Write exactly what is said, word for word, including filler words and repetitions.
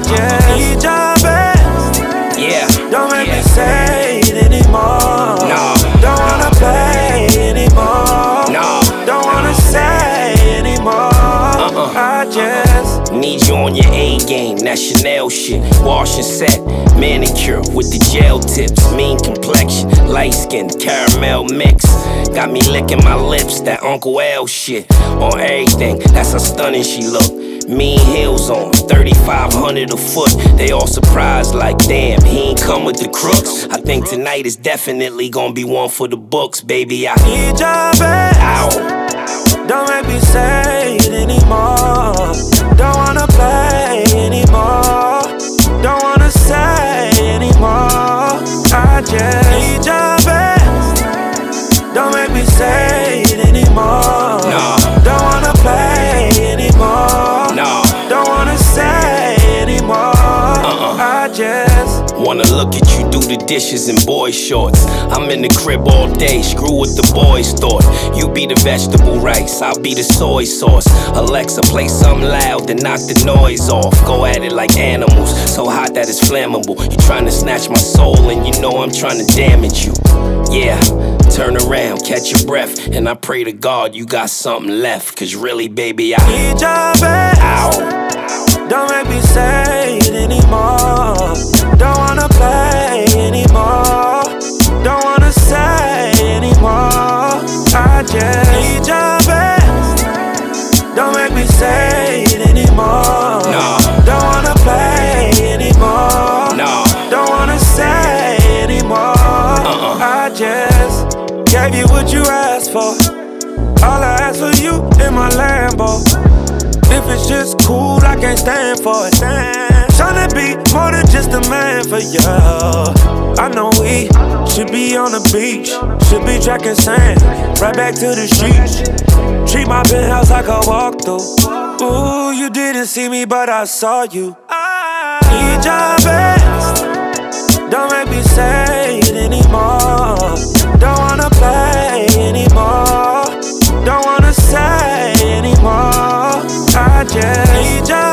just need your best. Yeah. Don't make yeah. me say it anymore. No. Don't wanna play anymore. No. Don't wanna say anymore. Uh-uh. I just need you on your A game, that Chanel shit. Wash and set, manicure with the gel tips. Mean complexion, light skin, caramel mix. Got me licking my lips, that Uncle L shit. On everything, that's how stunning she look. Mean heels on, thirty-five hundred a foot. They all surprised like, damn, he ain't come with the crooks. I think tonight is definitely gonna be one for the books, baby. I need your best. Ow. Don't make me say it anymore. Don't wanna play anymore. Don't wanna say anymore. I just need your best. Don't make me say it anymore. No. Don't wanna play anymore. No. Don't wanna say anymore. Uh-uh. I just wanna look at you do the dishes in boy shorts. I'm in the crib all day, screw what the boys thought. You be the vegetable rice, I'll be the soy sauce. Alexa, play something loud, then knock the noise off. Go at it like animals, so hot that it's flammable. You trying to snatch my soul and you know I'm trying to damage you. Yeah, turn around, catch your breath, and I pray to God you got something left. Cause really, baby, I need your best. Ow. Don't make me say it anymore. Don't wanna play anymore. Don't wanna say anymore. I just need your best. Don't make me say it anymore. No. Don't wanna play anymore. No. Don't wanna say anymore. Uh-uh. I just gave you what you asked for. All I asked for you in my Lambo. If it's just cool, I can't stand for it. Tryna be more than just a man for you. I know we should be on the beach, should be tracking sand, right back to the streets. Treat my penthouse like a walkthrough. Ooh, you didn't see me, but I saw you. I need your best. Don't make me say it anymore. Don't wanna play anymore. Don't wanna say anymore. I just need your